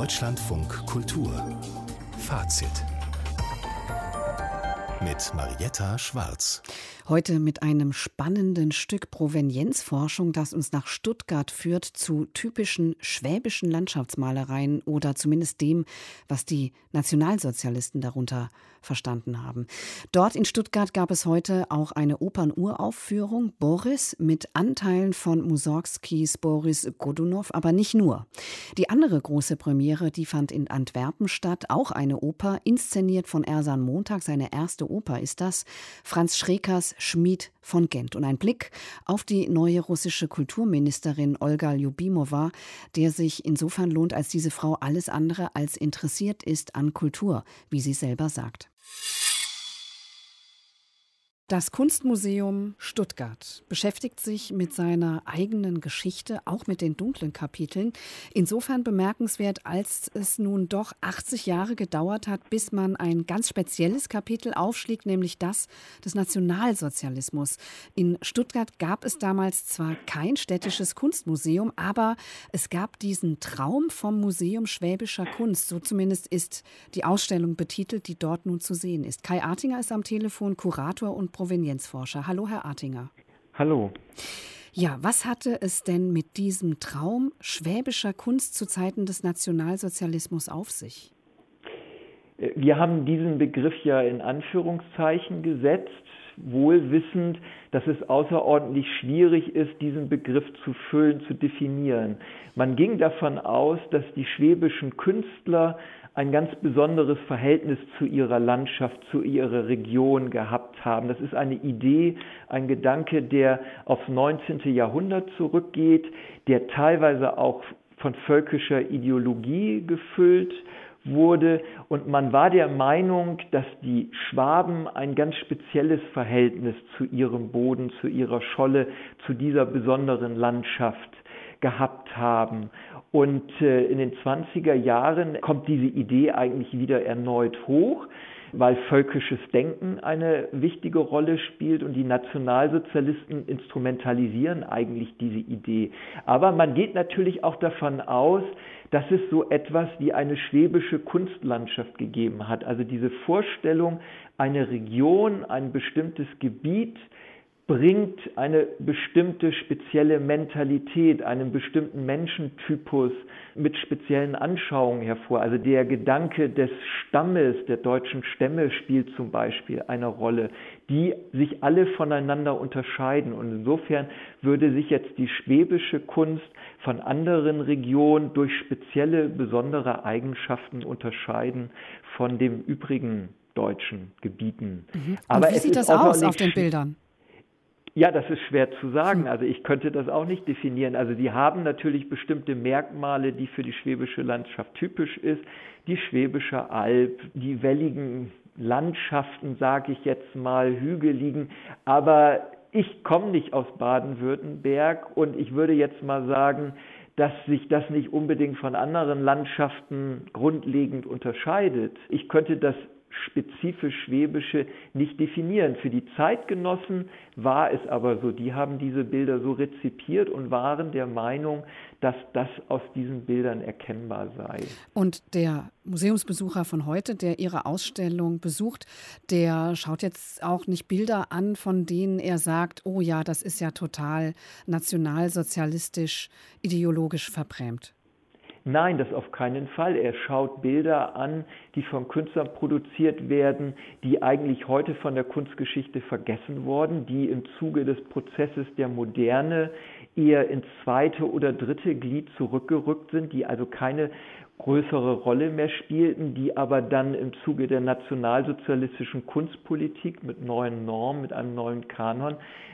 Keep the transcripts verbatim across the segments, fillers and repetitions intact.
Deutschlandfunk Kultur Fazit mit Marietta Schwarz. Heute mit einem spannenden Stück Provenienzforschung, das uns nach Stuttgart führt zu typischen schwäbischen Landschaftsmalereien oder zumindest dem, was die Nationalsozialisten darunter verstanden haben. Dort in Stuttgart gab es heute auch eine Opernuraufführung, Boris, mit Anteilen von Mussorgskis Boris Godunow, aber nicht nur. Die andere große Premiere, die fand in Antwerpen statt, auch eine Oper, inszeniert von Ersan Montag, seine erste Oper ist das, Franz Schrekers Schmied von Gent. Und ein Blick auf die neue russische Kulturministerin Olga Ljubimova, der sich insofern lohnt, als diese Frau alles andere als interessiert ist an Kultur, wie sie selber sagt. Das Kunstmuseum Stuttgart beschäftigt sich mit seiner eigenen Geschichte, auch mit den dunklen Kapiteln. Insofern bemerkenswert, als es nun doch achtzig Jahre gedauert hat, bis man ein ganz spezielles Kapitel aufschlägt, nämlich das des Nationalsozialismus. In Stuttgart gab es damals zwar kein städtisches Kunstmuseum, aber es gab diesen Traum vom Museum Schwäbischer Kunst. So zumindest ist die Ausstellung betitelt, die dort nun zu sehen ist. Kai Artinger ist am Telefon, Kurator und Provenienzforscher. Hallo, Herr Artinger. Hallo. Ja, was hatte es denn mit diesem Traum schwäbischer Kunst zu Zeiten des Nationalsozialismus auf sich? Wir haben diesen Begriff ja in Anführungszeichen gesetzt, wohl wissend, dass es außerordentlich schwierig ist, diesen Begriff zu füllen, zu definieren. Man ging davon aus, dass die schwäbischen Künstler ein ganz besonderes Verhältnis zu ihrer Landschaft, zu ihrer Region gehabt haben. Das ist eine Idee, ein Gedanke, der aufs neunzehnte. Jahrhundert zurückgeht, der teilweise auch von völkischer Ideologie gefüllt wurde. Und man war der Meinung, dass die Schwaben ein ganz spezielles Verhältnis zu ihrem Boden, zu ihrer Scholle, zu dieser besonderen Landschaft gehabt haben. Und äh, in den zwanziger Jahren kommt diese Idee eigentlich wieder erneut hoch, weil völkisches Denken eine wichtige Rolle spielt und die Nationalsozialisten instrumentalisieren eigentlich diese Idee. Aber man geht natürlich auch davon aus, dass es so etwas wie eine schwäbische Kunstlandschaft gegeben hat. Also diese Vorstellung, eine Region, ein bestimmtes Gebiet bringt eine bestimmte spezielle Mentalität, einen bestimmten Menschentypus mit speziellen Anschauungen hervor. Also der Gedanke des Stammes, der deutschen Stämme spielt zum Beispiel eine Rolle, die sich alle voneinander unterscheiden. Und insofern würde sich jetzt die schwäbische Kunst von anderen Regionen durch spezielle, besondere Eigenschaften unterscheiden von den übrigen deutschen Gebieten. Mhm. Und Aber wie es sieht ist das aus auf den Bildern? Ja, das ist schwer zu sagen. Also ich könnte das auch nicht definieren. Also die haben natürlich bestimmte Merkmale, die für die schwäbische Landschaft typisch ist. Die Schwäbische Alb, die welligen Landschaften, sage ich jetzt mal, hügeligen. Aber ich komme nicht aus Baden-Württemberg und ich würde jetzt mal sagen, dass sich das nicht unbedingt von anderen Landschaften grundlegend unterscheidet. Ich könnte das spezifisch Schwäbische nicht definieren. Für die Zeitgenossen war es aber so. Die haben diese Bilder so rezipiert und waren der Meinung, dass das aus diesen Bildern erkennbar sei. Und der Museumsbesucher von heute, der Ihre Ausstellung besucht, der schaut jetzt auch nicht Bilder an, von denen er sagt, oh ja, das ist ja total nationalsozialistisch, ideologisch verbrämt. Nein, das auf keinen Fall. Er schaut Bilder an, die von Künstlern produziert werden, die eigentlich heute von der Kunstgeschichte vergessen wurden, die im Zuge des Prozesses der Moderne eher ins zweite oder dritte Glied zurückgerückt sind, die also keine größere Rolle mehr spielten, die aber dann im Zuge der nationalsozialistischen Kunstpolitik mit neuen Normen, mit einem neuen Kanon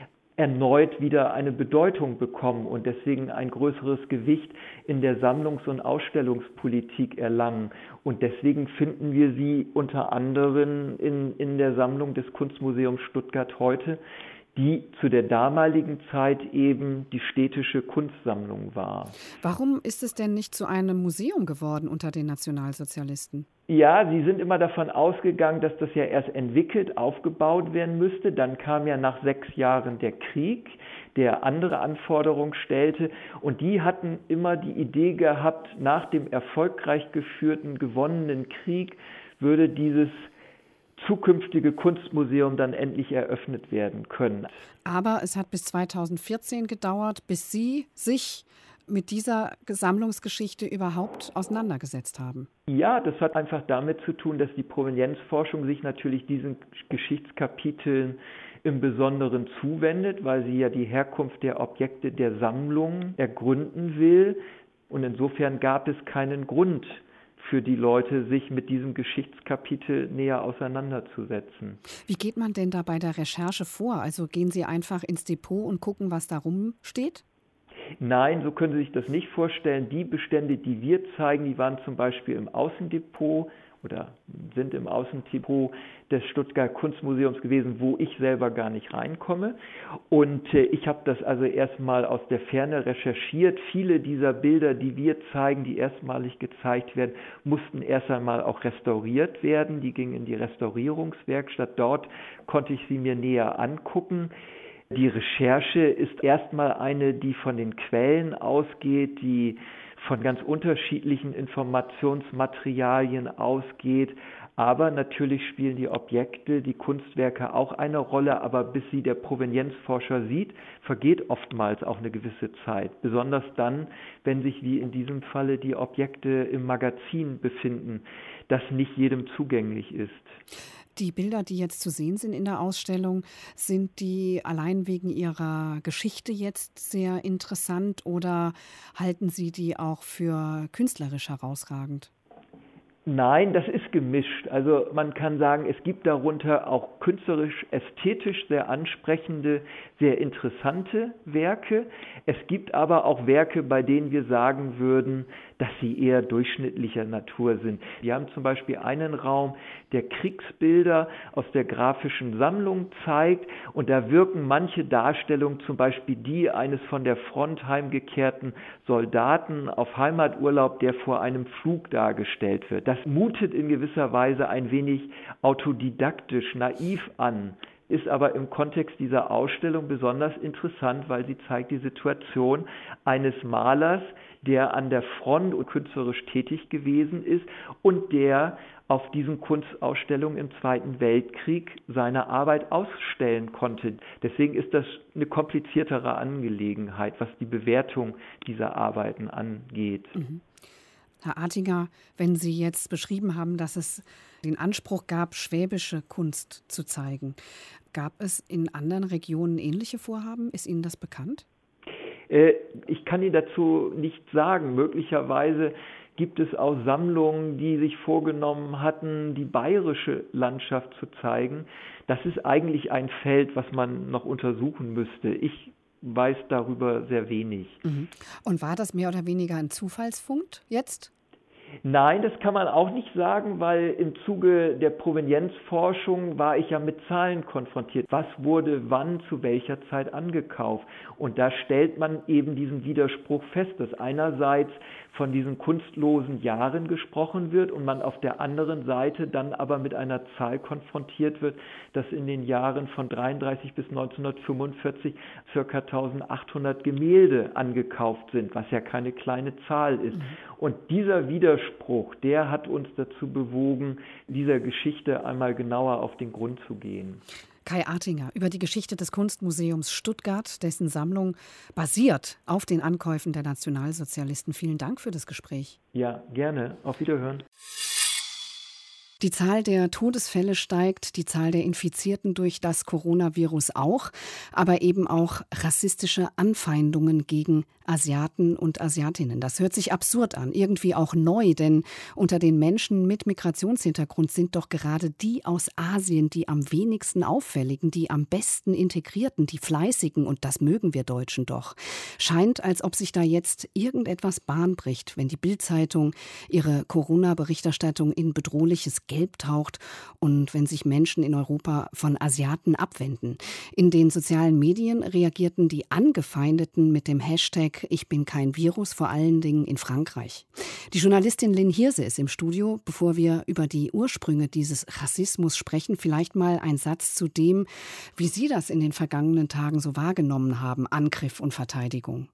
erneut wieder eine Bedeutung bekommen und deswegen ein größeres Gewicht in der Sammlungs- und Ausstellungspolitik erlangen. Und deswegen finden wir sie unter anderem in, in der Sammlung des Kunstmuseums Stuttgart heute, die zu der damaligen Zeit eben die städtische Kunstsammlung war. Warum ist es denn nicht zu einem Museum geworden unter den Nationalsozialisten? Ja, sie sind immer davon ausgegangen, dass das ja erst entwickelt, aufgebaut werden müsste. Dann kam ja nach sechs Jahren der Krieg, der andere Anforderungen stellte. Und die hatten immer die Idee gehabt, nach dem erfolgreich geführten, gewonnenen Krieg würde dieses zukünftige Kunstmuseum dann endlich eröffnet werden können. Aber es hat bis zweitausendvierzehn gedauert, bis Sie sich mit dieser Sammlungsgeschichte überhaupt auseinandergesetzt haben. Ja, das hat einfach damit zu tun, dass die Provenienzforschung sich natürlich diesen Geschichtskapiteln im Besonderen zuwendet, weil sie ja die Herkunft der Objekte der Sammlung ergründen will. Und insofern gab es keinen Grund für die Leute, sich mit diesem Geschichtskapitel näher auseinanderzusetzen. Wie geht man denn da bei der Recherche vor? Also gehen Sie einfach ins Depot und gucken, was da rumsteht? Nein, so können Sie sich das nicht vorstellen. Die Bestände, die wir zeigen, die waren zum Beispiel im Außendepot oder sind im Außendepot des Stuttgart Kunstmuseums gewesen, wo ich selber gar nicht reinkomme. Und äh, ich habe das also erstmal aus der Ferne recherchiert. Viele dieser Bilder, die wir zeigen, die erstmalig gezeigt werden, mussten erst einmal auch restauriert werden. Die gingen in die Restaurierungswerkstatt. Dort konnte ich sie mir näher angucken. Die Recherche ist erstmal eine, die von den Quellen ausgeht, die von ganz unterschiedlichen Informationsmaterialien ausgeht. Aber natürlich spielen die Objekte, die Kunstwerke auch eine Rolle. Aber bis sie der Provenienzforscher sieht, vergeht oftmals auch eine gewisse Zeit. Besonders dann, wenn sich wie in diesem Falle die Objekte im Magazin befinden, das nicht jedem zugänglich ist. Die Bilder, die jetzt zu sehen sind in der Ausstellung, sind die allein wegen ihrer Geschichte jetzt sehr interessant oder halten Sie die auch für künstlerisch herausragend? Nein, das ist gemischt. Also man kann sagen, es gibt darunter auch künstlerisch, ästhetisch sehr ansprechende, sehr interessante Werke. Es gibt aber auch Werke, bei denen wir sagen würden, dass sie eher durchschnittlicher Natur sind. Wir haben zum Beispiel einen Raum, der Kriegsbilder aus der grafischen Sammlung zeigt und da wirken manche Darstellungen, zum Beispiel die eines von der Front heimgekehrten Soldaten auf Heimaturlaub, der vor einem Flug dargestellt wird. Das mutet in gewisser Weise ein wenig autodidaktisch, naiv an, ist aber im Kontext dieser Ausstellung besonders interessant, weil sie zeigt die Situation eines Malers, der an der Front und künstlerisch tätig gewesen ist und der auf diesen Kunstausstellungen im Zweiten Weltkrieg seine Arbeit ausstellen konnte. Deswegen ist das eine kompliziertere Angelegenheit, was die Bewertung dieser Arbeiten angeht. Mhm. Herr Artinger, wenn Sie jetzt beschrieben haben, dass es den Anspruch gab, schwäbische Kunst zu zeigen, gab es in anderen Regionen ähnliche Vorhaben? Ist Ihnen das bekannt? Äh, ich kann Ihnen dazu nichts sagen. Möglicherweise gibt es auch Sammlungen, die sich vorgenommen hatten, die bayerische Landschaft zu zeigen. Das ist eigentlich ein Feld, was man noch untersuchen müsste. Ich weiß darüber sehr wenig. Mhm. Und war das mehr oder weniger ein Zufallsfund jetzt? Nein, das kann man auch nicht sagen, weil im Zuge der Provenienzforschung war ich ja mit Zahlen konfrontiert. Was wurde wann zu welcher Zeit angekauft? Und da stellt man eben diesen Widerspruch fest, dass einerseits von diesen kunstlosen Jahren gesprochen wird und man auf der anderen Seite dann aber mit einer Zahl konfrontiert wird, dass in den Jahren von dreiunddreißig bis neunzehnhundertfünfundvierzig ca. eintausendachthundert Gemälde angekauft sind, was ja keine kleine Zahl ist. Mhm. Und dieser Widerspruch, der hat uns dazu bewogen, dieser Geschichte einmal genauer auf den Grund zu gehen. Kai Artinger über die Geschichte des Kunstmuseums Stuttgart, dessen Sammlung basiert auf den Ankäufen der Nationalsozialisten. Vielen Dank für das Gespräch. Ja, gerne. Auf Wiederhören. Die Zahl der Todesfälle steigt, die Zahl der Infizierten durch das Coronavirus auch, aber eben auch rassistische Anfeindungen gegen Asiaten und Asiatinnen. Das hört sich absurd an, irgendwie auch neu, denn unter den Menschen mit Migrationshintergrund sind doch gerade die aus Asien die am wenigsten auffälligen, die am besten integrierten, die fleißigen, und das mögen wir Deutschen doch. Scheint, als ob sich da jetzt irgendetwas Bahn bricht, wenn die Bild-Zeitung ihre Corona-Berichterstattung in bedrohliches gelb taucht und wenn sich Menschen in Europa von Asiaten abwenden. In den sozialen Medien reagierten die Angefeindeten mit dem Hashtag Ich bin kein Virus, vor allen Dingen in Frankreich. Die Journalistin Lynn Hirse ist im Studio. Bevor wir über die Ursprünge dieses Rassismus sprechen, vielleicht mal ein Satz zu dem, wie Sie das in den vergangenen Tagen so wahrgenommen haben, Angriff und Verteidigung.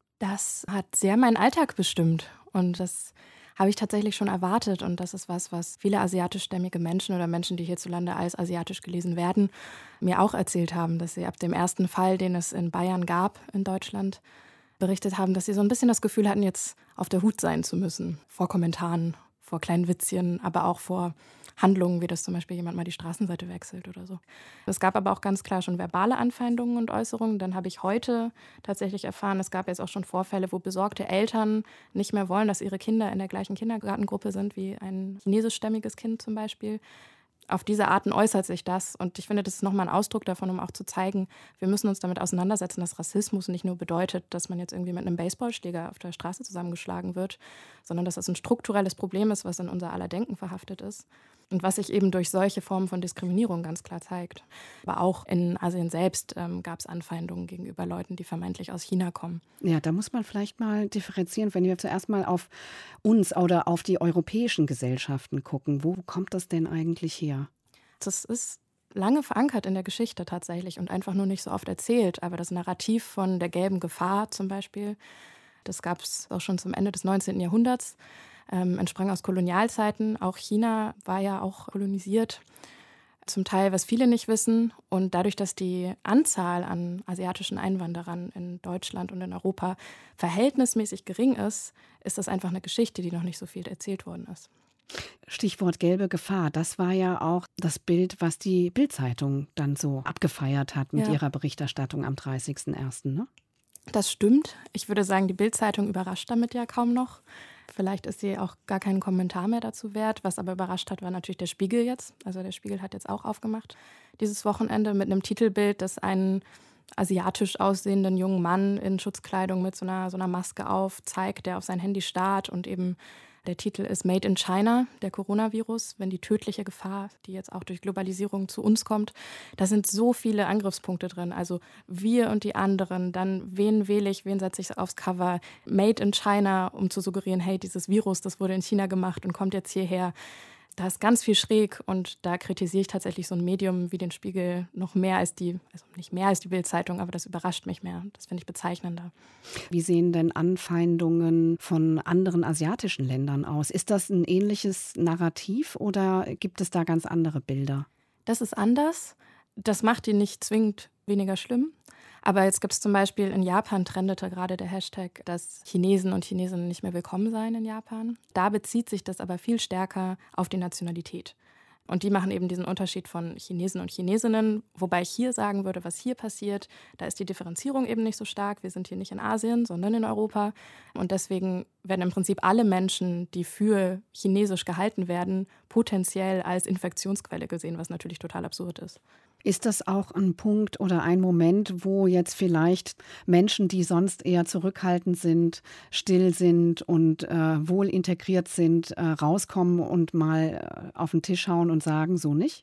Das hat sehr meinen Alltag bestimmt und das habe ich tatsächlich schon erwartet und das ist was, was viele asiatischstämmige Menschen oder Menschen, die hierzulande als asiatisch gelesen werden, mir auch erzählt haben, dass sie ab dem ersten Fall, den es in Bayern gab, in Deutschland, berichtet haben, dass sie so ein bisschen das Gefühl hatten, jetzt auf der Hut sein zu müssen. Vor Kommentaren, vor kleinen Witzchen, aber auch vor Handlungen, wie das zum Beispiel jemand mal die Straßenseite wechselt oder so. Es gab aber auch ganz klar schon verbale Anfeindungen und Äußerungen. Dann habe ich heute tatsächlich erfahren, es gab jetzt auch schon Vorfälle, wo besorgte Eltern nicht mehr wollen, dass ihre Kinder in der gleichen Kindergartengruppe sind wie ein chinesischstämmiges Kind zum Beispiel. Auf diese Arten äußert sich das und ich finde, das ist nochmal ein Ausdruck davon, um auch zu zeigen, wir müssen uns damit auseinandersetzen, dass Rassismus nicht nur bedeutet, dass man jetzt irgendwie mit einem Baseballschläger auf der Straße zusammengeschlagen wird, sondern dass das ein strukturelles Problem ist, was in unser aller Denken verhaftet ist und was sich eben durch solche Formen von Diskriminierung ganz klar zeigt. Aber auch in Asien selbst ähm, gab es Anfeindungen gegenüber Leuten, die vermeintlich aus China kommen. Ja, da muss man vielleicht mal differenzieren, wenn wir zuerst mal auf uns oder auf die europäischen Gesellschaften gucken. Wo kommt das denn eigentlich her? Das ist lange verankert in der Geschichte tatsächlich und einfach nur nicht so oft erzählt. Aber das Narrativ von der gelben Gefahr zum Beispiel, das gab es auch schon zum Ende des neunzehnten Jahrhunderts, ähm, entsprang aus Kolonialzeiten. Auch China war ja auch kolonisiert, zum Teil, was viele nicht wissen. Und dadurch, dass die Anzahl an asiatischen Einwanderern in Deutschland und in Europa verhältnismäßig gering ist, ist das einfach eine Geschichte, die noch nicht so viel erzählt worden ist. Stichwort gelbe Gefahr, das war ja auch das Bild, was die Bild-Zeitung dann so abgefeiert hat mit ja. ihrer Berichterstattung am dreißigsten ersten Ne? Das stimmt. Ich würde sagen, die Bild-Zeitung überrascht damit ja kaum noch. Vielleicht ist sie auch gar keinen Kommentar mehr dazu wert. Was aber überrascht hat, war natürlich der Spiegel jetzt. Also der Spiegel hat jetzt auch aufgemacht dieses Wochenende mit einem Titelbild, das einen asiatisch aussehenden jungen Mann in Schutzkleidung mit so einer, so einer Maske auf zeigt, der auf sein Handy starrt und eben der Titel ist Made in China, der Coronavirus, wenn die tödliche Gefahr, die jetzt auch durch Globalisierung zu uns kommt. Da sind so viele Angriffspunkte drin. Also wir und die anderen, dann wen wähle ich, wen setze ich aufs Cover. Made in China, um zu suggerieren, hey, dieses Virus, das wurde in China gemacht und kommt jetzt hierher. Da ist ganz viel schräg und da kritisiere ich tatsächlich so ein Medium wie den Spiegel noch mehr als die, also nicht mehr als die Bild-Zeitung, aber das überrascht mich mehr. Das finde ich bezeichnender. Wie sehen denn Anfeindungen von anderen asiatischen Ländern aus? Ist das ein ähnliches Narrativ oder gibt es da ganz andere Bilder? Das ist anders. Das macht die nicht zwingend weniger schlimm. Aber jetzt gibt es zum Beispiel, in Japan trendete gerade der Hashtag, dass Chinesen und Chinesinnen nicht mehr willkommen seien in Japan. Da bezieht sich das aber viel stärker auf die Nationalität. Und die machen eben diesen Unterschied von Chinesen und Chinesinnen, wobei ich hier sagen würde, was hier passiert, da ist die Differenzierung eben nicht so stark. Wir sind hier nicht in Asien, sondern in Europa. Und deswegen werden im Prinzip alle Menschen, die für Chinesisch gehalten werden, potenziell als Infektionsquelle gesehen, was natürlich total absurd ist. Ist das auch ein Punkt oder ein Moment, wo jetzt vielleicht Menschen, die sonst eher zurückhaltend sind, still sind und äh, wohl integriert sind, äh, rauskommen und mal äh, auf den Tisch hauen und sagen, so nicht?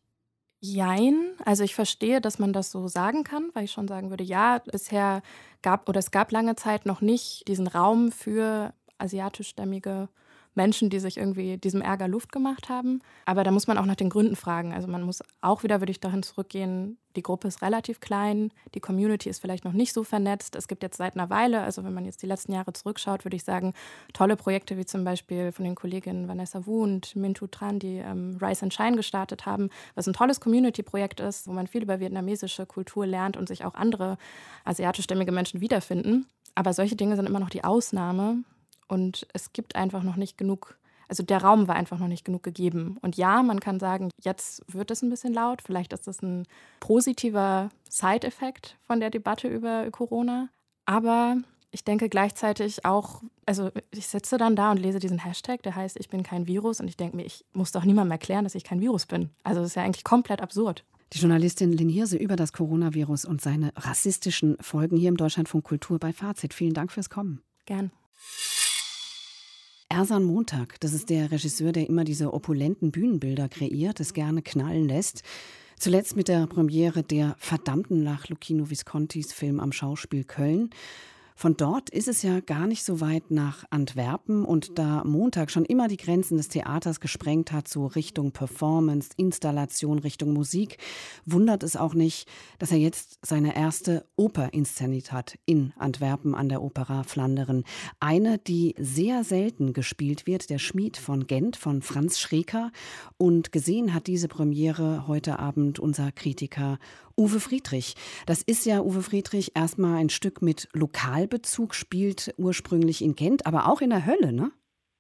Jein. Also ich verstehe, dass man das so sagen kann, weil ich schon sagen würde, ja, bisher gab oder es gab lange Zeit noch nicht diesen Raum für asiatischstämmige Menschen, die sich irgendwie diesem Ärger Luft gemacht haben. Aber da muss man auch nach den Gründen fragen. Also man muss auch wieder, würde ich dahin zurückgehen, die Gruppe ist relativ klein, die Community ist vielleicht noch nicht so vernetzt. Es gibt jetzt seit einer Weile, also wenn man jetzt die letzten Jahre zurückschaut, würde ich sagen, tolle Projekte wie zum Beispiel von den Kolleginnen Vanessa Wu und Mintu Tran, die ähm, Rise and Shine gestartet haben, was ein tolles Community-Projekt ist, wo man viel über vietnamesische Kultur lernt und sich auch andere asiatischstämmige Menschen wiederfinden. Aber solche Dinge sind immer noch die Ausnahme. Und es gibt einfach noch nicht genug, also der Raum war einfach noch nicht genug gegeben. Und ja, man kann sagen, jetzt wird es ein bisschen laut. Vielleicht ist das ein positiver Side-Effekt von der Debatte über Corona. Aber ich denke gleichzeitig auch, also ich sitze dann da und lese diesen Hashtag, der heißt, ich bin kein Virus. Und ich denke mir, ich muss doch niemandem erklären, dass ich kein Virus bin. Also das ist ja eigentlich komplett absurd. Die Journalistin Lynn Hirse über das Coronavirus und seine rassistischen Folgen hier im Deutschlandfunk Kultur bei Fazit. Vielen Dank fürs Kommen. Gern. Ersan Montag, das ist der Regisseur, der immer diese opulenten Bühnenbilder kreiert, es gerne knallen lässt. Zuletzt mit der Premiere der Verdammten nach Luchino Viscontis Film am Schauspiel Köln. Von dort ist es ja gar nicht so weit nach Antwerpen, und da Montag schon immer die Grenzen des Theaters gesprengt hat, so Richtung Performance, Installation, Richtung Musik, wundert es auch nicht, dass er jetzt seine erste Oper inszeniert hat in Antwerpen an der Opera Flanderen. Eine, die sehr selten gespielt wird, der Schmied von Gent von Franz Schreker. Und gesehen hat diese Premiere heute Abend unser Kritiker Uwe Friedrich. Das ist ja, Uwe Friedrich, erstmal ein Stück mit Lokalbezug, spielt ursprünglich in Gent, aber auch in der Hölle, ne?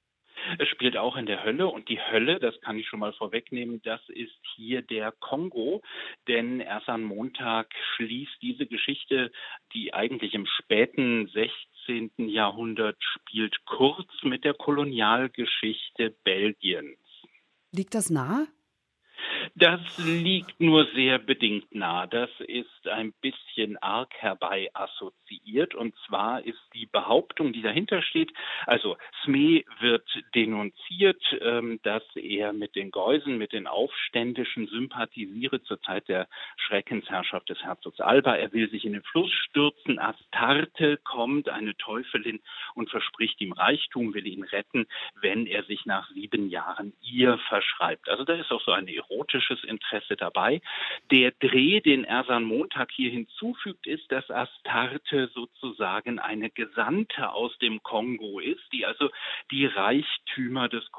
Es spielt auch in der Hölle, und die Hölle, das kann ich schon mal vorwegnehmen, das ist hier der Kongo, denn Ersan Montag schließt diese Geschichte, die eigentlich im späten sechzehnten Jahrhundert spielt, kurz mit der Kolonialgeschichte Belgiens. Liegt das nahe? Das liegt nur sehr bedingt nah. Das ist ein bisschen arg herbei assoziiert. Und zwar ist die Behauptung, die dahinter steht, also Smee wird denunziert, ähm, dass er mit den Geusen, mit den Aufständischen sympathisiere zur Zeit der Schreckensherrschaft des Herzogs Alba. Er will sich in den Fluss stürzen. Astarte kommt, eine Teufelin, und verspricht ihm Reichtum, will ihn retten, wenn er sich nach sieben Jahren ihr verschreibt. Also da ist auch so eine erotisches Interesse dabei. Der Dreh, den Ersan Montag hier hinzufügt, ist, dass Astarte sozusagen eine Gesandte aus dem Kongo ist, die also die Reichtümer des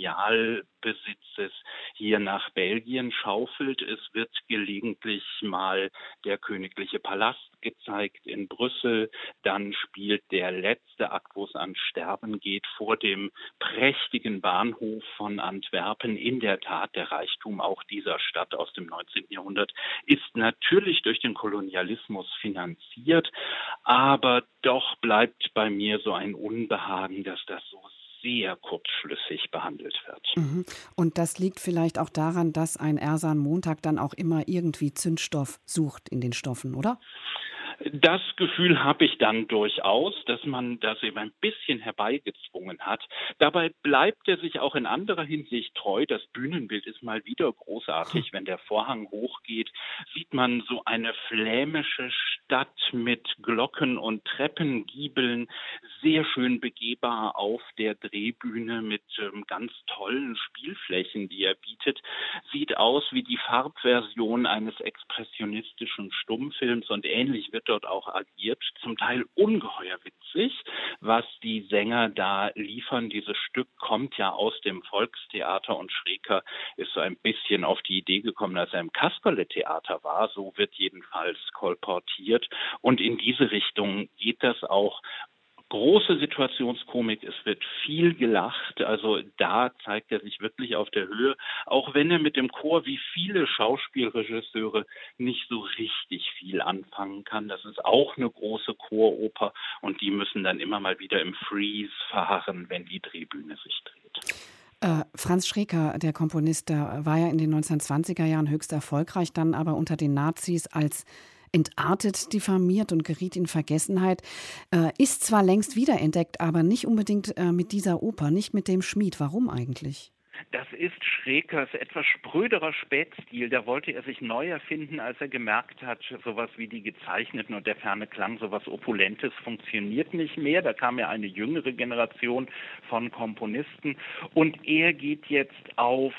Kolonialbesitzes hier nach Belgien schaufelt. Es wird gelegentlich mal der königliche Palast gezeigt in Brüssel. Dann spielt der letzte Akt, wo es an Sterben geht, vor dem prächtigen Bahnhof von Antwerpen. In der Tat, der Reichtum auch dieser Stadt aus dem neunzehnten Jahrhundert ist natürlich durch den Kolonialismus finanziert, aber doch bleibt bei mir so ein Unbehagen, dass das so sehr kurzschlüssig behandelt wird. Mhm. Und das liegt vielleicht auch daran, dass ein Ersan Montag dann auch immer irgendwie Zündstoff sucht in den Stoffen, oder? Das Gefühl habe ich dann durchaus, dass man das eben ein bisschen herbeigezwungen hat. Dabei bleibt er sich auch in anderer Hinsicht treu. Das Bühnenbild ist mal wieder großartig. Wenn der Vorhang hochgeht, sieht man so eine flämische Stadt mit Glocken und Treppengiebeln, sehr schön begehbar auf der Drehbühne mit ähm, ganz tollen Spielflächen, die er bietet. Sieht aus wie die Farbversion eines expressionistischen Stummfilms, und ähnlich wird dort auch agiert, zum Teil ungeheuer witzig, was die Sänger da liefern. Dieses Stück kommt ja aus dem Volkstheater, und Schreker ist so ein bisschen auf die Idee gekommen, als er im Kasperle-Theater war. So wird jedenfalls kolportiert, und in diese Richtung geht das auch. Große Situationskomik, es wird viel gelacht, also da zeigt er sich wirklich auf der Höhe, auch wenn er mit dem Chor wie viele Schauspielregisseure nicht so richtig viel anfangen kann. Das ist auch eine große Choroper, und die müssen dann immer mal wieder im Freeze verharren, wenn die Drehbühne sich dreht. Äh, Franz Schreker, der Komponist, der war ja in den neunzehnhundertzwanziger Jahren höchst erfolgreich, dann aber unter den Nazis als entartet diffamiert und geriet in Vergessenheit. Äh, ist zwar längst wiederentdeckt, aber nicht unbedingt äh, mit dieser Oper, nicht mit dem Schmied. Warum eigentlich? Das ist Schrekers etwas spröderer Spätstil. Da wollte er sich neu erfinden, als er gemerkt hat, sowas wie die Gezeichneten und der ferne Klang, sowas Opulentes funktioniert nicht mehr. Da kam ja eine jüngere Generation von Komponisten, und er geht jetzt auf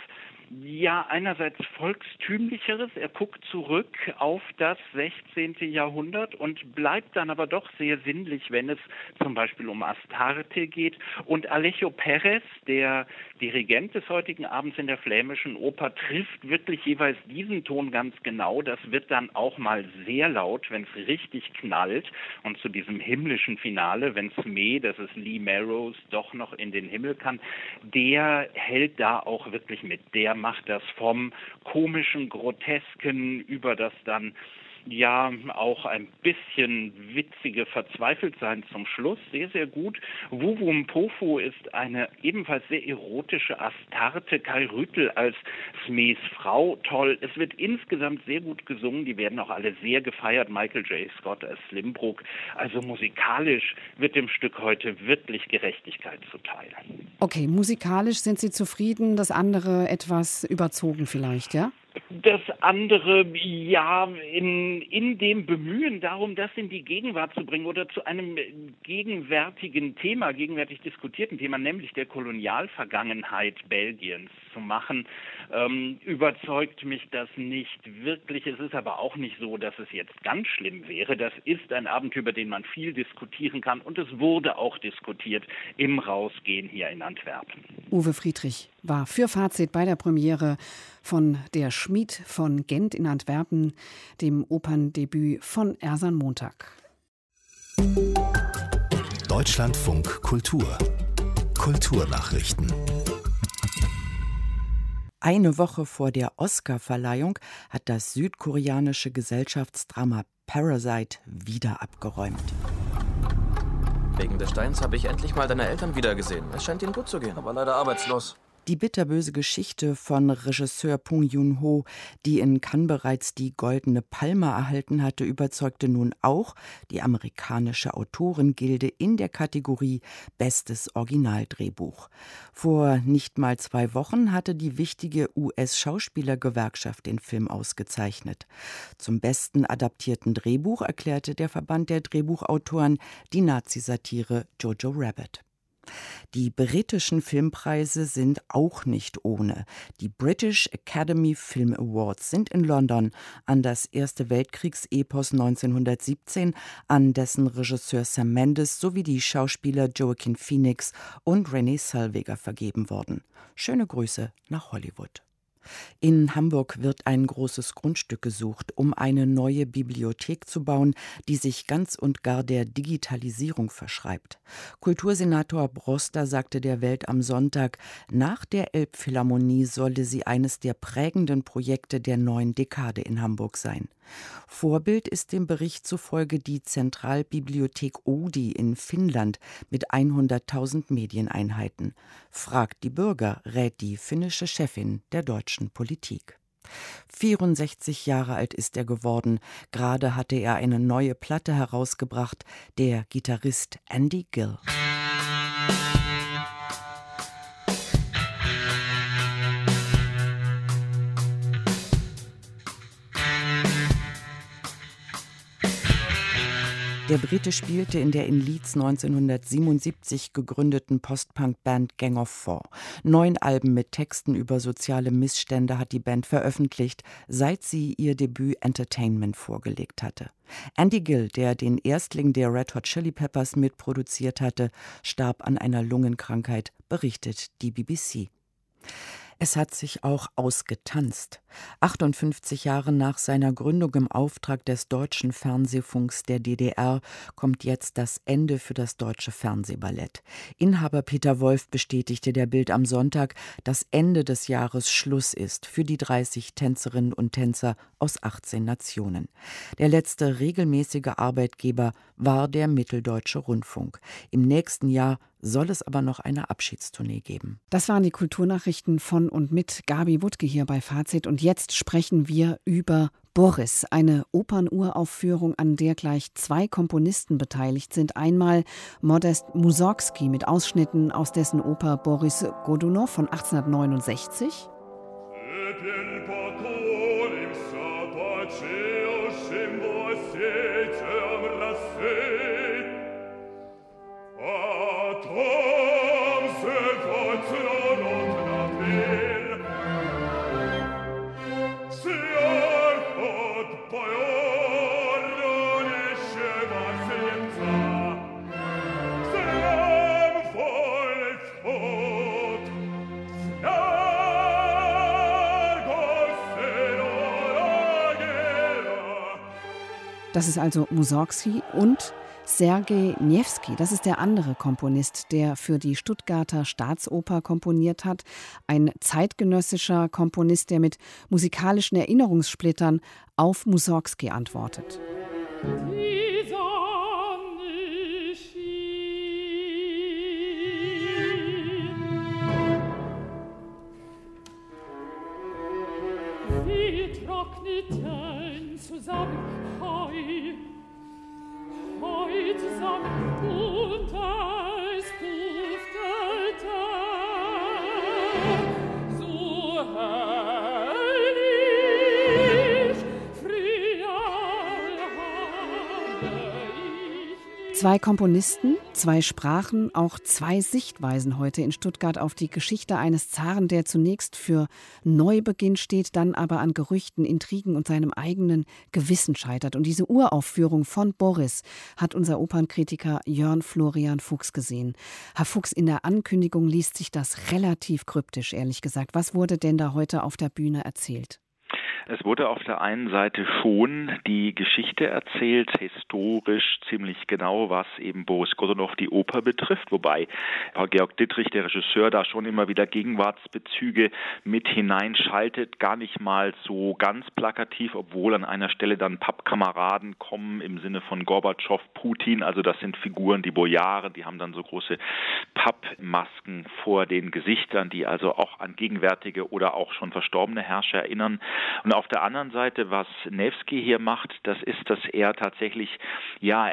ja, einerseits volkstümlicheres. Er guckt zurück auf das sechzehnte Jahrhundert und bleibt dann aber doch sehr sinnlich, wenn es zum Beispiel um Astarte geht. Und Alejo Perez, der Dirigent des heutigen Abends in der flämischen Oper, trifft wirklich jeweils diesen Ton ganz genau. Das wird dann auch mal sehr laut, wenn es richtig knallt. Und zu diesem himmlischen Finale, wenn Smee, das ist Lee Marrows, doch noch in den Himmel kann, der hält da auch wirklich mit. Der macht das vom komischen, grotesken über das dann ja auch ein bisschen witzige Verzweifeltsein zum Schluss sehr, sehr gut. Wuwum Pofu ist eine ebenfalls sehr erotische Astarte, Kai Rüttel als Smees Frau, toll. Es wird insgesamt sehr gut gesungen, die werden auch alle sehr gefeiert. Michael J. Scott als Slimbrook. Also musikalisch wird dem Stück heute wirklich Gerechtigkeit zuteil. Okay, musikalisch sind Sie zufrieden, das andere etwas überzogen vielleicht, ja? Das andere, ja, in, in dem Bemühen darum, das in die Gegenwart zu bringen oder zu einem gegenwärtigen Thema, gegenwärtig diskutierten Thema, nämlich der Kolonialvergangenheit Belgiens zu machen, ähm, überzeugt mich das nicht wirklich. Es ist aber auch nicht so, dass es jetzt ganz schlimm wäre. Das ist ein Abend, über den man viel diskutieren kann und es wurde auch diskutiert im Rausgehen hier in Antwerpen. Uwe Friedrich war für Fazit bei der Premiere von Der Schmied von Gent in Antwerpen, dem Operndebüt von Ersan Montag. Deutschlandfunk Kultur. Kulturnachrichten. Eine Woche vor der Oscar-Verleihung hat das südkoreanische Gesellschaftsdrama Parasite wieder abgeräumt. Wegen des Steins habe ich endlich mal deine Eltern wiedergesehen. Es scheint ihnen gut zu gehen, aber leider arbeitslos. Die bitterböse Geschichte von Regisseur Pung Joon-ho, die in Cannes bereits die Goldene Palme erhalten hatte, überzeugte nun auch die amerikanische Autorengilde in der Kategorie Bestes Originaldrehbuch. Vor nicht mal zwei Wochen hatte die wichtige U S-Schauspielergewerkschaft den Film ausgezeichnet. Zum besten adaptierten Drehbuch erklärte der Verband der Drehbuchautoren die Nazi-Satire Jojo Rabbit. Die britischen Filmpreise sind auch nicht ohne. Die British Academy Film Awards sind in London an das Erste Weltkriegsepos neunzehnhundertsiebzehn, an dessen Regisseur Sam Mendes sowie die Schauspieler Joaquin Phoenix und Renée Zellweger vergeben worden. Schöne Grüße nach Hollywood. In Hamburg wird ein großes Grundstück gesucht, um eine neue Bibliothek zu bauen, die sich ganz und gar der Digitalisierung verschreibt. Kultursenator Broster sagte der Welt am Sonntag, nach der Elbphilharmonie solle sie eines der prägenden Projekte der neuen Dekade in Hamburg sein. Vorbild ist dem Bericht zufolge die Zentralbibliothek Oodi in Finnland mit hunderttausend Medieneinheiten. Fragt die Bürger, rät die finnische Chefin der deutschen Politik. vierundsechzig Jahre alt ist er geworden. Gerade hatte er eine neue Platte herausgebracht, der Gitarrist Andy Gill. Der Brite spielte in der in Leeds neunzehnhundertsiebenundsiebzig gegründeten Post-Punk-Band Gang of Four. Neun Alben mit Texten über soziale Missstände hat die Band veröffentlicht, seit sie ihr Debüt Entertainment vorgelegt hatte. Andy Gill, der den Erstling der Red Hot Chili Peppers mitproduziert hatte, starb an einer Lungenkrankheit, berichtet die B B C. Es hat sich auch ausgetanzt. achtundfünfzig Jahre nach seiner Gründung im Auftrag des Deutschen Fernsehfunks der D D R kommt jetzt das Ende für das Deutsche Fernsehballett. Inhaber Peter Wolf bestätigte der Bild am Sonntag, dass Ende des Jahres Schluss ist für die dreißig Tänzerinnen und Tänzer aus achtzehn Nationen. Der letzte regelmäßige Arbeitgeber war der Mitteldeutsche Rundfunk. Im nächsten Jahr soll es aber noch eine Abschiedstournee geben. Das waren die Kulturnachrichten von und mit Gabi Wuttke hier bei Fazit. Und jetzt sprechen wir über Boris, eine Opernuraufführung, an der gleich zwei Komponisten beteiligt sind. Einmal Modest Mussorgsky mit Ausschnitten aus dessen Oper Boris Godunow von achtzehnhundertneunundsechzig. Das ist also Mussorgsky und Sergei Niewski, das ist der andere Komponist, der für die Stuttgarter Staatsoper komponiert hat. Ein zeitgenössischer Komponist, der mit musikalischen Erinnerungssplittern auf Mussorgsky antwortet. Die Sonne schien, sie trockneten zusammen Heu. Heute sanft und es duftete Zwei Komponisten, zwei Sprachen, auch zwei Sichtweisen heute in Stuttgart auf die Geschichte eines Zaren, der zunächst für Neubeginn steht, dann aber an Gerüchten, Intrigen und seinem eigenen Gewissen scheitert. Und diese Uraufführung von Boris hat unser Opernkritiker Jörn Florian Fuchs gesehen. Herr Fuchs, in der Ankündigung liest sich das relativ kryptisch, ehrlich gesagt. Was wurde denn da heute auf der Bühne erzählt? Es wurde auf der einen Seite schon die Geschichte erzählt, historisch ziemlich genau, was eben Boris Godunow die Oper betrifft, wobei Georg Dittrich, der Regisseur, da schon immer wieder Gegenwartsbezüge mit hineinschaltet, gar nicht mal so ganz plakativ, obwohl an einer Stelle dann Pappkameraden kommen im Sinne von Gorbatschow, Putin, also das sind Figuren, die Bojaren, die haben dann so große Pappmasken vor den Gesichtern, die also auch an gegenwärtige oder auch schon verstorbene Herrscher erinnern. Und auf der anderen Seite, was Nevsky hier macht, das ist, dass er tatsächlich ja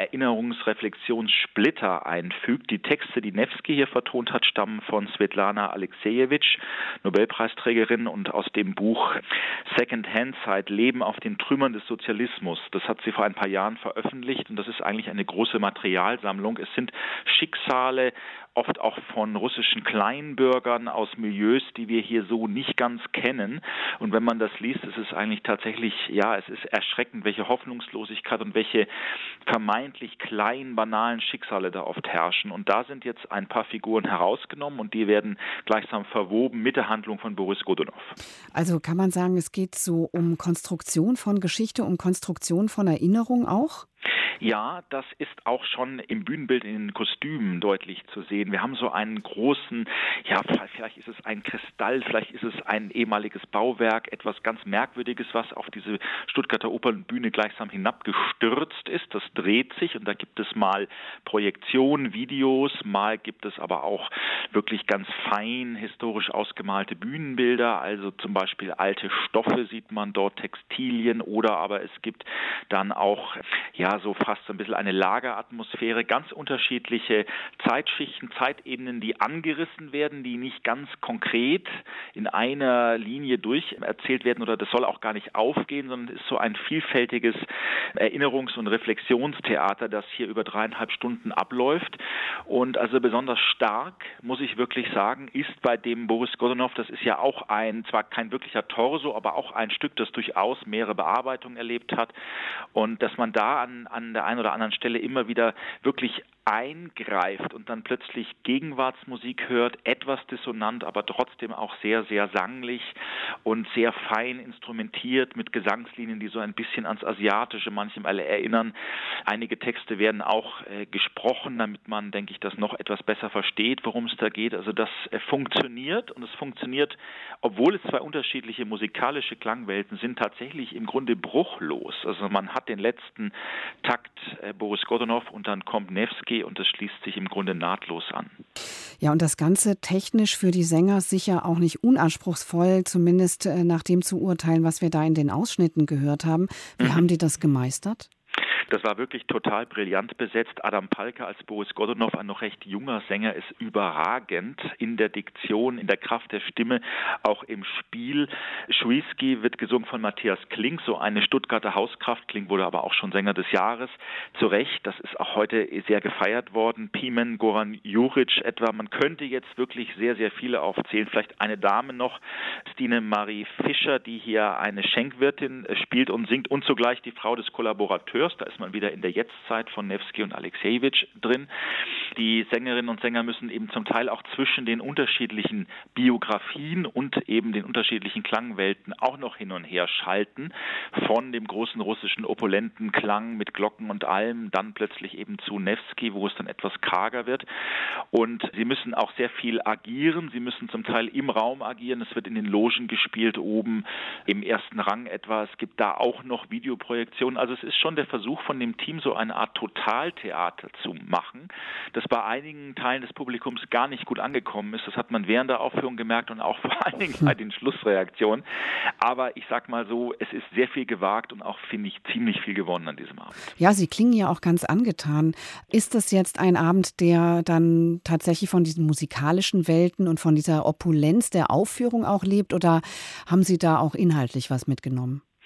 Erinnerungsreflexionssplitter einfügt. Die Texte, die Nevsky hier vertont hat, stammen von Svetlana Alexejewitsch, Nobelpreisträgerin, und aus dem Buch Second-Hand-Zeit, Leben auf den Trümmern des Sozialismus. Das hat sie vor ein paar Jahren veröffentlicht und das ist eigentlich eine große Materialsammlung. Es sind Schicksale, oft auch von russischen Kleinbürgern aus Milieus, die wir hier so nicht ganz kennen. Und wenn man das liest, ist es eigentlich tatsächlich, ja, es ist erschreckend, welche Hoffnungslosigkeit und welche vermeintlich kleinen, banalen Schicksale da oft herrschen. Und da sind jetzt ein paar Figuren herausgenommen und die werden gleichsam verwoben mit der Handlung von Boris Godunow. Also kann man sagen, es geht so um Konstruktion von Geschichte, um Konstruktion von Erinnerung auch? Ja, das ist auch schon im Bühnenbild in den Kostümen deutlich zu sehen. Wir haben so einen großen, ja, vielleicht ist es ein Kristall, vielleicht ist es ein ehemaliges Bauwerk, etwas ganz Merkwürdiges, was auf diese Stuttgarter Opernbühne gleichsam hinabgestürzt ist. Das dreht sich und da gibt es mal Projektionen, Videos, mal gibt es aber auch wirklich ganz fein historisch ausgemalte Bühnenbilder, also zum Beispiel alte Stoffe sieht man dort, Textilien, oder aber es gibt dann auch, ja, so fast so ein bisschen eine Lageratmosphäre, ganz unterschiedliche Zeitschichten, Zeitebenen, die angerissen werden, die nicht ganz konkret in einer Linie durch erzählt werden, oder das soll auch gar nicht aufgehen, sondern es ist so ein vielfältiges Erinnerungs- und Reflexionstheater, das hier über dreieinhalb Stunden abläuft. Und also besonders stark, muss ich wirklich sagen, ist bei dem Boris Godunow, das ist ja auch ein, zwar kein wirklicher Torso, aber auch ein Stück, das durchaus mehrere Bearbeitungen erlebt hat, und dass man da an, an der einen oder anderen Stelle immer wieder wirklich eingreift und dann plötzlich Gegenwartsmusik hört, etwas dissonant, aber trotzdem auch sehr, sehr sanglich und sehr fein instrumentiert mit Gesangslinien, die so ein bisschen ans Asiatische manchmal erinnern. Einige Texte werden auch äh, gesprochen, damit man, denke ich, das noch etwas besser versteht, worum es da geht. Also das äh, funktioniert, und es funktioniert, obwohl es zwei unterschiedliche musikalische Klangwelten sind, tatsächlich im Grunde bruchlos. Also man hat den letzten Takt äh, Boris Godunow und dann kommt Nevsky, und das schließt sich im Grunde nahtlos an. Ja, und das Ganze technisch für die Sänger sicher auch nicht unanspruchsvoll, zumindest äh, nach dem zu urteilen, was wir da in den Ausschnitten gehört haben. Wie mhm. haben die das gemeistert? Das war wirklich total brillant besetzt. Adam Palke als Boris Godunow, ein noch recht junger Sänger, ist überragend in der Diktion, in der Kraft der Stimme, auch im Spiel. Schuiski wird gesungen von Matthias Klink, so eine Stuttgarter Hauskraft. Klink wurde aber auch schon Sänger des Jahres. Zu Recht, das ist auch heute sehr gefeiert worden. Pimen, Goran Juric etwa. Man könnte jetzt wirklich sehr, sehr viele aufzählen. Vielleicht eine Dame noch, Stine Marie Fischer, die hier eine Schenkwirtin spielt und singt, und zugleich die Frau des Kollaborateurs. Da ist man wieder in der Jetztzeit von Nevsky und Alexejewitsch drin. Die Sängerinnen und Sänger müssen eben zum Teil auch zwischen den unterschiedlichen Biografien und eben den unterschiedlichen Klangwelten auch noch hin und her schalten. Von dem großen russischen opulenten Klang mit Glocken und allem, dann plötzlich eben zu Nevsky, wo es dann etwas karger wird. Und sie müssen auch sehr viel agieren. Sie müssen zum Teil im Raum agieren. Es wird in den Logen gespielt, oben im ersten Rang etwa. Es gibt da auch noch Videoprojektionen. Also es ist schon der Versuch von dem Team, so eine Art Totaltheater zu machen, das bei einigen Teilen des Publikums gar nicht gut angekommen ist. Das hat man während der Aufführung gemerkt und auch vor allen Dingen bei den Schlussreaktionen. Aber ich sag mal so, es ist sehr viel gewagt und auch, finde ich, ziemlich viel gewonnen an diesem Abend. Ja, Sie klingen ja auch ganz angetan. Ist das jetzt ein Abend, der dann tatsächlich von diesen musikalischen Welten und von dieser Opulenz der Aufführung auch lebt, oder haben Sie da auch inhaltlich was mitgenommen?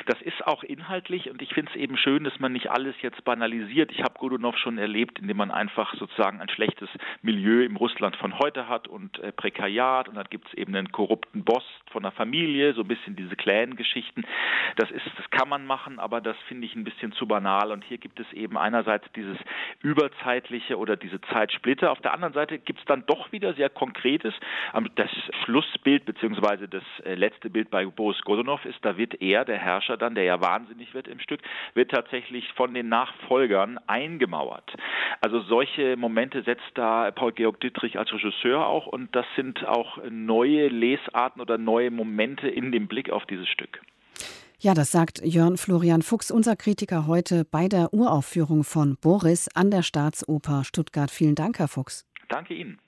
Das ist auch inhaltlich und ich finde es eben schön, dass man nicht alles jetzt banalisiert. Ich habe Godunov schon erlebt, indem man einfach sozusagen ein schlechtes Milieu im Russland von heute hat und äh, Prekariat und dann gibt es eben einen korrupten Boss von der Familie, so ein bisschen diese Clan-Geschichten. Das ist, das kann man machen, aber das finde ich ein bisschen zu banal und hier gibt es eben einerseits dieses überzeitliche oder diese Zeitsplitter. Auf der anderen Seite gibt es dann doch wieder sehr Konkretes. Das Schlussbild beziehungsweise das letzte Bild bei Boris Godunov ist, da wird er, der Herrscher dann, der ja wahnsinnig wird im Stück, wird tatsächlich von den Nachfolgern eingemauert. Also solche Momente setzt da Paul-Georg Dittrich als Regisseur auch und das sind auch neue Lesarten oder neue Momente in dem Blick auf dieses Stück. Ja, das sagt Jörn Florian Fuchs, unser Kritiker heute bei der Uraufführung von Boris an der Staatsoper Stuttgart. Vielen Dank, Herr Fuchs. Danke Ihnen.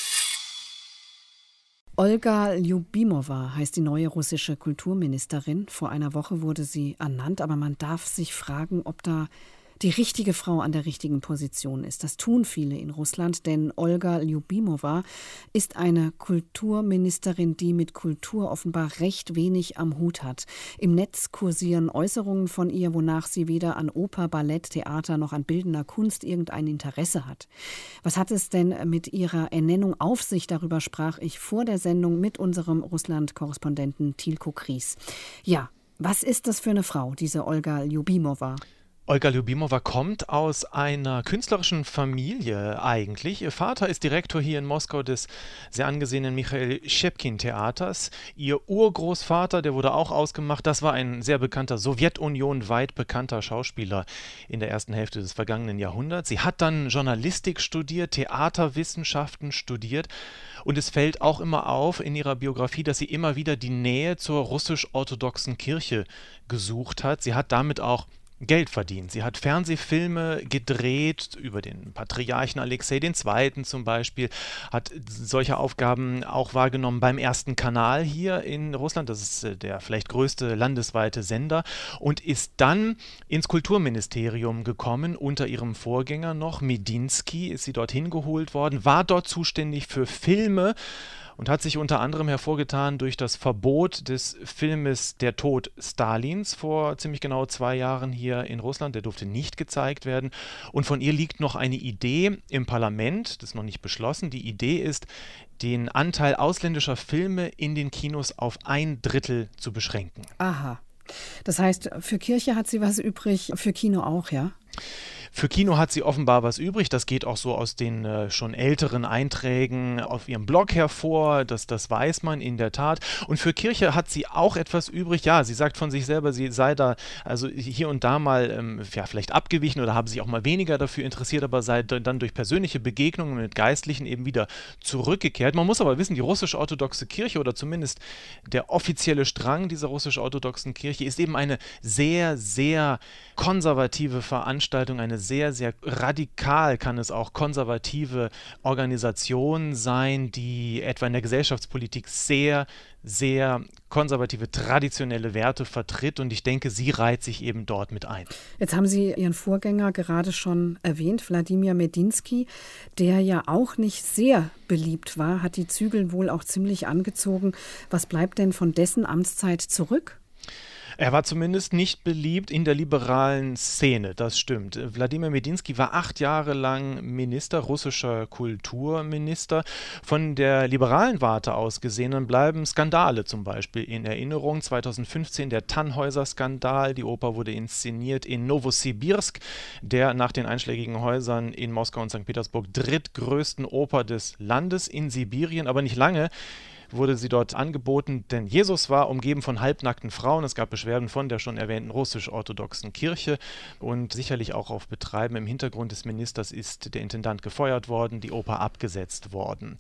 Olga Ljubimova heißt die neue russische Kulturministerin. Vor einer Woche wurde sie ernannt, aber man darf sich fragen, ob da die richtige Frau an der richtigen Position ist. Das tun viele in Russland, denn Olga Ljubimova ist eine Kulturministerin, die mit Kultur offenbar recht wenig am Hut hat. Im Netz kursieren Äußerungen von ihr, wonach sie weder an Oper, Ballett, Theater noch an bildender Kunst irgendein Interesse hat. Was hat es denn mit ihrer Ernennung auf sich? Darüber sprach ich vor der Sendung mit unserem Russland-Korrespondenten Tilko Kries. Ja, was ist das für eine Frau, diese Olga Ljubimova? Olga Ljubimova kommt aus einer künstlerischen Familie eigentlich. Ihr Vater ist Direktor hier in Moskau des sehr angesehenen Michail Schepkin-Theaters. Ihr Urgroßvater, der wurde auch ausgemacht, das war ein sehr bekannter, Sowjetunion weit bekannter Schauspieler in der ersten Hälfte des vergangenen Jahrhunderts. Sie hat dann Journalistik studiert, Theaterwissenschaften studiert und es fällt auch immer auf in ihrer Biografie, dass sie immer wieder die Nähe zur russisch-orthodoxen Kirche gesucht hat. Sie hat damit auch Geld verdient. Sie hat Fernsehfilme gedreht über den Patriarchen Alexei der Zweite. zum Beispiel, hat solche Aufgaben auch wahrgenommen beim ersten Kanal hier in Russland, das ist der vielleicht größte landesweite Sender, und ist dann ins Kulturministerium gekommen, unter ihrem Vorgänger noch, Medinsky, ist sie dorthin geholt worden, war dort zuständig für Filme, und hat sich unter anderem hervorgetan durch das Verbot des Filmes Der Tod Stalins vor ziemlich genau zwei Jahren hier in Russland. Der durfte nicht gezeigt werden. Und von ihr liegt noch eine Idee im Parlament, das ist noch nicht beschlossen. Die Idee ist, den Anteil ausländischer Filme in den Kinos auf ein Drittel zu beschränken. Aha. Das heißt, für Kirche hat sie was übrig, für Kino auch, ja? Für Kino hat sie offenbar was übrig. Das geht auch so aus den äh, schon älteren Einträgen auf ihrem Blog hervor. Das, das weiß man in der Tat. Und für Kirche hat sie auch etwas übrig. Ja, sie sagt von sich selber, sie sei da also hier und da mal ähm, ja, vielleicht abgewichen oder habe sich auch mal weniger dafür interessiert, aber sei dann durch persönliche Begegnungen mit Geistlichen eben wieder zurückgekehrt. Man muss aber wissen, die russisch-orthodoxe Kirche oder zumindest der offizielle Strang dieser russisch-orthodoxen Kirche ist eben eine sehr, sehr konservative Veranstaltung, eine sehr, sehr radikal kann es auch konservative Organisation sein, die etwa in der Gesellschaftspolitik sehr, sehr konservative, traditionelle Werte vertritt und ich denke, sie reiht sich eben dort mit ein. Jetzt haben Sie Ihren Vorgänger gerade schon erwähnt, Wladimir Medinsky, der ja auch nicht sehr beliebt war, hat die Zügel wohl auch ziemlich angezogen. Was bleibt denn von dessen Amtszeit zurück? Er war zumindest nicht beliebt in der liberalen Szene, das stimmt. Wladimir Medinsky war acht Jahre lang Minister, russischer Kulturminister. Von der liberalen Warte aus gesehen bleiben Skandale zum Beispiel in Erinnerung. zweitausendfünfzehn der Tannhäuser-Skandal, die Oper wurde inszeniert in Nowosibirsk, der nach den einschlägigen Häusern in Moskau und Sankt Petersburg drittgrößten Oper des Landes in Sibirien, aber nicht lange wurde sie dort angeboten, denn Jesus war umgeben von halbnackten Frauen. Es gab Beschwerden von der schon erwähnten russisch-orthodoxen Kirche und sicherlich auch auf Betreiben im Hintergrund des Ministers ist der Intendant gefeuert worden, die Oper abgesetzt worden.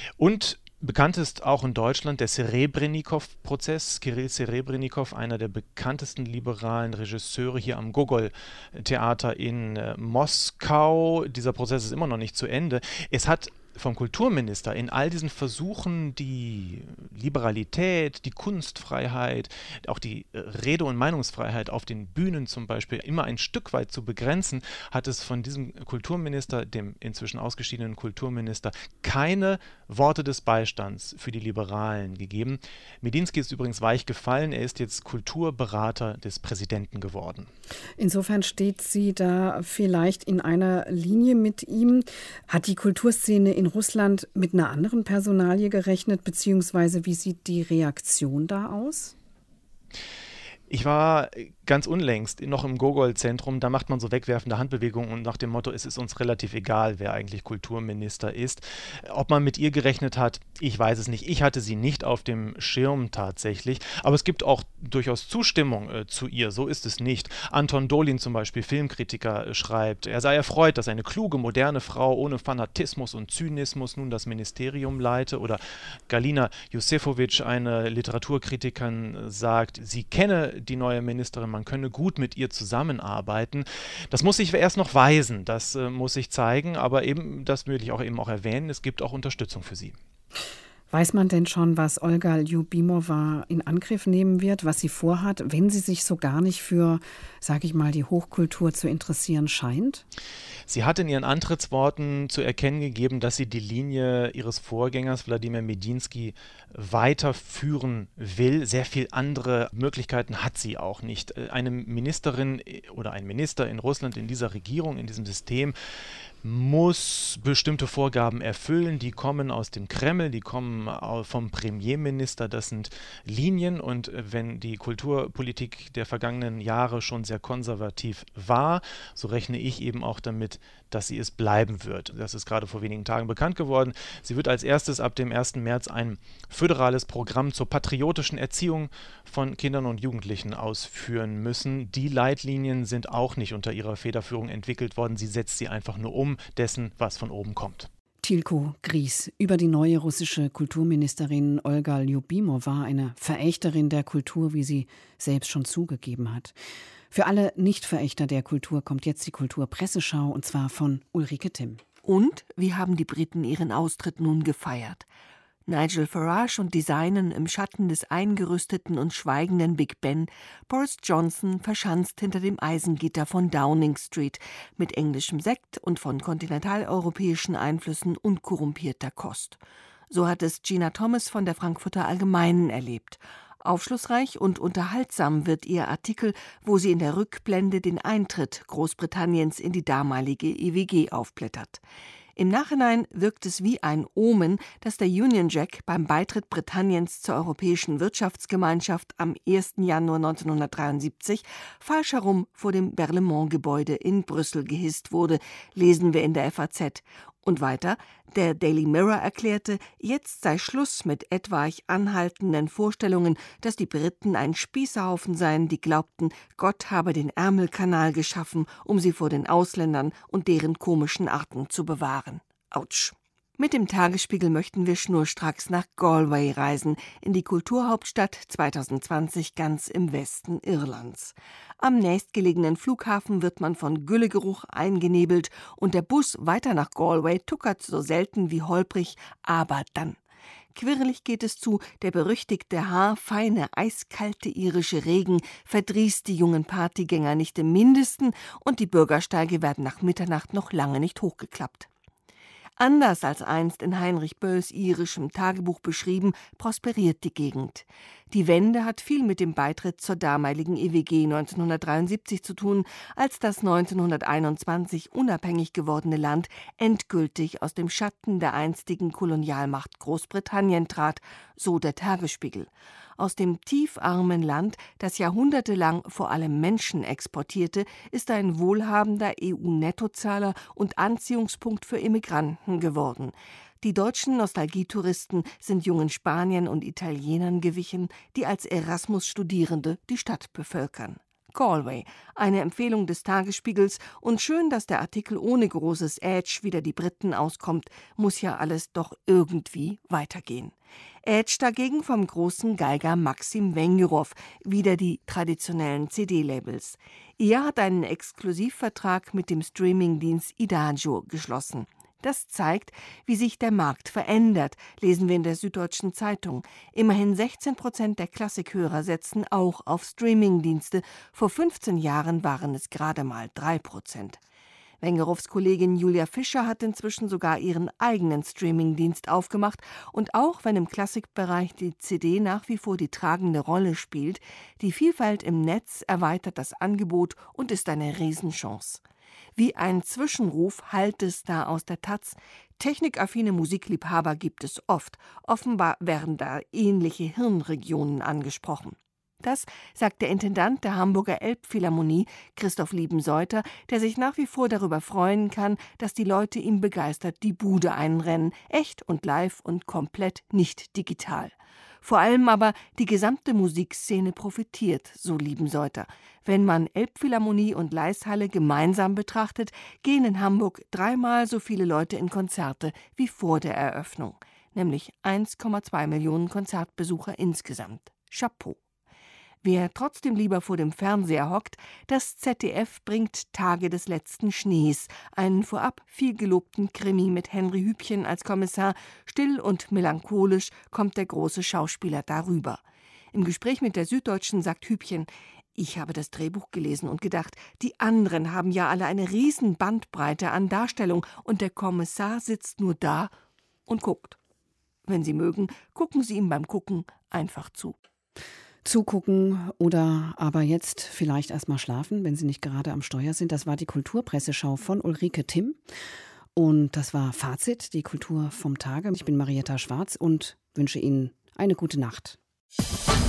Und bekannt ist auch in Deutschland der Serebrennikov-Prozess. Kirill Serebrennikov, einer der bekanntesten liberalen Regisseure hier am Gogol-Theater in äh, Moskau. Dieser Prozess ist immer noch nicht zu Ende. Es hat vom Kulturminister in all diesen Versuchen, die Liberalität, die Kunstfreiheit, auch die Rede- und Meinungsfreiheit auf den Bühnen zum Beispiel immer ein Stück weit zu begrenzen, hat es von diesem Kulturminister, dem inzwischen ausgeschiedenen Kulturminister, keine Worte des Beistands für die Liberalen gegeben. Mediński ist übrigens weich gefallen, er ist jetzt Kulturberater des Präsidenten geworden. Insofern steht sie da vielleicht in einer Linie mit ihm. Hat die Kulturszene in Russland mit einer anderen Personalie gerechnet, beziehungsweise wie sieht die Reaktion da aus? Ich war ganz unlängst noch im Gogol-Zentrum, da macht man so wegwerfende Handbewegungen und nach dem Motto, es ist uns relativ egal, wer eigentlich Kulturminister ist. Ob man mit ihr gerechnet hat, ich weiß es nicht. Ich hatte sie nicht auf dem Schirm tatsächlich, aber es gibt auch durchaus Zustimmung äh, zu ihr, so ist es nicht. Anton Dolin zum Beispiel, Filmkritiker, äh, schreibt, er sei erfreut, dass eine kluge, moderne Frau ohne Fanatismus und Zynismus nun das Ministerium leite. Oder Galina Jusefovic, eine Literaturkritikerin, sagt, sie kenne die neue Ministerin, man könne gut mit ihr zusammenarbeiten. Das muss sich erst noch weisen, das äh, muss sich zeigen, aber eben, das würde ich auch eben auch erwähnen, es gibt auch Unterstützung für sie. Weiß man denn schon, was Olga Ljubimova in Angriff nehmen wird, was sie vorhat, wenn sie sich so gar nicht für, sage ich mal, die Hochkultur zu interessieren scheint? Sie hat in ihren Antrittsworten zu erkennen gegeben, dass sie die Linie ihres Vorgängers Wladimir Mediński weiterführen will. Sehr viele andere Möglichkeiten hat sie auch nicht. Eine Ministerin oder ein Minister in Russland, in dieser Regierung, in diesem System, muss bestimmte Vorgaben erfüllen, die kommen aus dem Kreml, die kommen vom Premierminister, das sind Linien, und wenn die Kulturpolitik der vergangenen Jahre schon sehr konservativ war, so rechne ich eben auch damit, dass sie es bleiben wird. Das ist gerade vor wenigen Tagen bekannt geworden. Sie wird als erstes ab dem ersten März ein föderales Programm zur patriotischen Erziehung von Kindern und Jugendlichen ausführen müssen. Die Leitlinien sind auch nicht unter ihrer Federführung entwickelt worden. Sie setzt sie einfach nur um dessen, was von oben kommt. Tilko Gries über die neue russische Kulturministerin Olga Ljubimova, eine Verächterin der Kultur, wie sie selbst schon zugegeben hat. Für alle Nicht-Verächter der Kultur kommt jetzt die Kulturpresseschau, und zwar von Ulrike Timm. Und wie haben die Briten ihren Austritt nun gefeiert? Nigel Farage und die Seinen im Schatten des eingerüsteten und schweigenden Big Ben, Boris Johnson verschanzt hinter dem Eisengitter von Downing Street mit englischem Sekt und von kontinentaleuropäischen Einflüssen unkorrumpierter Kost. So hat es Gina Thomas von der Frankfurter Allgemeinen erlebt. Aufschlussreich und unterhaltsam wird ihr Artikel, wo sie in der Rückblende den Eintritt Großbritanniens in die damalige E W G aufblättert. Im Nachhinein wirkt es wie ein Omen, dass der Union Jack beim Beitritt Britanniens zur Europäischen Wirtschaftsgemeinschaft am ersten Januar neunzehnhundertdreiundsiebzig falsch herum vor dem Berlaymont-Gebäude in Brüssel gehisst wurde, lesen wir in der F A Z. Und weiter, der Daily Mirror erklärte, jetzt sei Schluss mit etwaig anhaltenden Vorstellungen, dass die Briten ein Spießerhaufen seien, die glaubten, Gott habe den Ärmelkanal geschaffen, um sie vor den Ausländern und deren komischen Arten zu bewahren. Autsch. Mit dem Tagesspiegel möchten wir schnurstracks nach Galway reisen, in die Kulturhauptstadt zweitausendzwanzig ganz im Westen Irlands. Am nächstgelegenen Flughafen wird man von Güllegeruch eingenebelt und der Bus weiter nach Galway tuckert so selten wie holprig, aber dann. Quirlig geht es zu, der berüchtigte haarfeine, eiskalte irische Regen verdrießt die jungen Partygänger nicht im Mindesten und die Bürgersteige werden nach Mitternacht noch lange nicht hochgeklappt. Anders als einst in Heinrich Bölls irischem Tagebuch beschrieben, prosperiert die Gegend. Die Wende hat viel mit dem Beitritt zur damaligen E W G neunzehnhundertdreiundsiebzig zu tun, als das neunzehnhunderteinundzwanzig unabhängig gewordene Land endgültig aus dem Schatten der einstigen Kolonialmacht Großbritannien trat, so der Tagesspiegel. Aus dem tiefarmen Land, das jahrhundertelang vor allem Menschen exportierte, ist ein wohlhabender E U-Nettozahler und Anziehungspunkt für Immigranten geworden. Die deutschen Nostalgietouristen sind jungen Spaniern und Italienern gewichen, die als Erasmus-Studierende die Stadt bevölkern. Galway, eine Empfehlung des Tagesspiegels, und schön, dass der Artikel ohne großes Edge wieder die Briten auskommt, muss ja alles doch irgendwie weitergehen. Edge dagegen vom großen Geiger Maxim Wengerow, wieder die traditionellen C D-Labels. Er hat einen Exklusivvertrag mit dem Streamingdienst Idagio geschlossen. Das zeigt, wie sich der Markt verändert, lesen wir in der Süddeutschen Zeitung. Immerhin sechzehn Prozent der Klassikhörer setzen auch auf Streamingdienste. Vor fünfzehn Jahren waren es gerade mal drei Prozent. Wengerows Kollegin Julia Fischer hat inzwischen sogar ihren eigenen Streamingdienst aufgemacht. Und auch wenn im Klassikbereich die C D nach wie vor die tragende Rolle spielt, die Vielfalt im Netz erweitert das Angebot und ist eine Riesenchance. Wie ein Zwischenruf hallt es da aus der Taz. Technikaffine Musikliebhaber gibt es oft. Offenbar werden da ähnliche Hirnregionen angesprochen. Das sagt der Intendant der Hamburger Elbphilharmonie, Christoph Liebenseuter, der sich nach wie vor darüber freuen kann, dass die Leute ihm begeistert die Bude einrennen. Echt und live und komplett nicht digital. Vor allem aber die gesamte Musikszene profitiert, so Liebenseuter. Wenn man Elbphilharmonie und Laeiszhalle gemeinsam betrachtet, gehen in Hamburg dreimal so viele Leute in Konzerte wie vor der Eröffnung. Nämlich eins Komma zwei Millionen Konzertbesucher insgesamt. Chapeau. Wer trotzdem lieber vor dem Fernseher hockt, das Z D F bringt Tage des letzten Schnees, einen vorab viel gelobten Krimi mit Henry Hübchen als Kommissar. Still und melancholisch kommt der große Schauspieler darüber. Im Gespräch mit der Süddeutschen sagt Hübchen: Ich habe das Drehbuch gelesen und gedacht, die anderen haben ja alle eine riesen Bandbreite an Darstellung und der Kommissar sitzt nur da und guckt. Wenn Sie mögen, gucken Sie ihm beim Gucken einfach zu. Zugucken oder aber jetzt vielleicht erstmal schlafen, wenn Sie nicht gerade am Steuer sind. Das war die Kulturpresseschau von Ulrike Timm. Und das war Fazit, die Kultur vom Tage. Ich bin Marietta Schwarz und wünsche Ihnen eine gute Nacht.